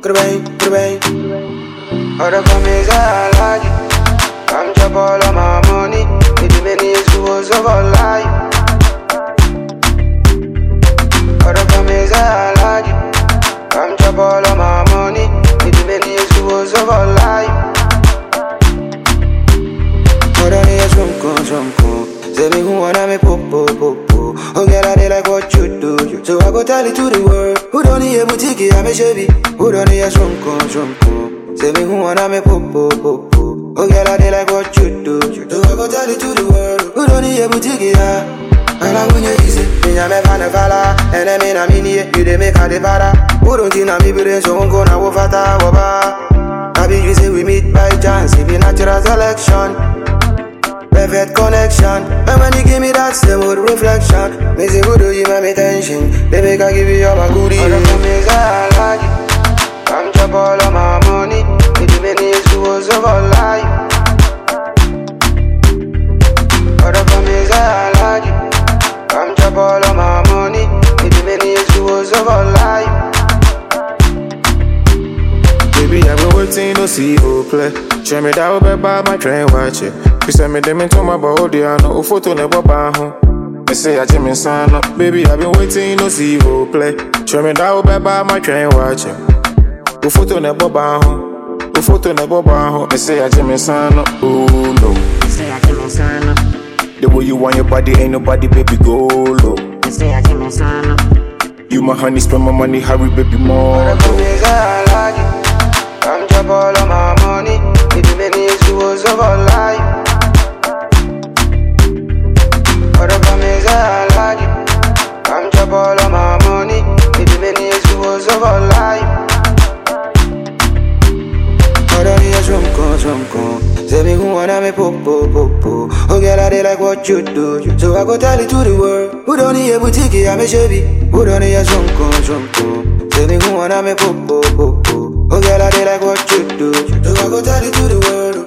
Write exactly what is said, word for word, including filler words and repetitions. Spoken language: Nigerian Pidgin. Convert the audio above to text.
Tudo bem, tudo bem. Ora começa a live. I'm chop all of my money. With the many schools of our life. Ora começa a live. I'm chop all of my money. With the many schools of our life. Ora ni asumko, asumko. Say me who wanna me popo, popo. Oh girl, I dey like what you do. So I go tell it to the world. Who don't need a boutique, I'm a chevy. Who don't need a shunko, shunko. Say me who wanna me popo, popo. Oh girl, I dey like what you do. So I go tell it to the world. Who don't need a boutique, yeah. And I'm when you easy. Me a me fan a fella. And I mean I'm in here. You dey make a de para. Who don't think I'm brain so ungo na wo fata woba. I be you say we meet by chance. It be natural selection. Perfect connection. And when you give me that same old reflection, me say good do you make me tension. Baby can give you all my goodies. All of them is I like it. I'm chop all of my money. With the many schools of our life. All of them is I like it. I'm chop all of my money. With the many schools of our life. Baby, I've been waiting to see you play. Show me that over by my train, watch it. You send me them into my body, I know photo never buy home. Me say I Jimmy son up. Baby, I've been waiting to see you play. Show me that over by my train, watch it. You photo never buy home. You photo never buy home. Me say I Jimmy son up. Oh no. Me say I Jimmy son up. The way you want your body, ain't nobody, baby, go low. Me say I Jimmy son up. You my honey, spend my money, hurry, baby, more. All of them is I like it. I'm chop all of my money. With the many schools of our life. All of them is I like it. I'm chop all of my money. With the many schools of our life. All of them is rumko, rumko. Say me who wanna me popo, popo. Oh girl, I dey like what you do. So I go tell it to the world. Who don't need a boutique, I'm a chevy. Who don't need a rumko, rumko. Say me who wanna me popo, popo. Oh girl, I dey like what you do. So I go tell it to the world.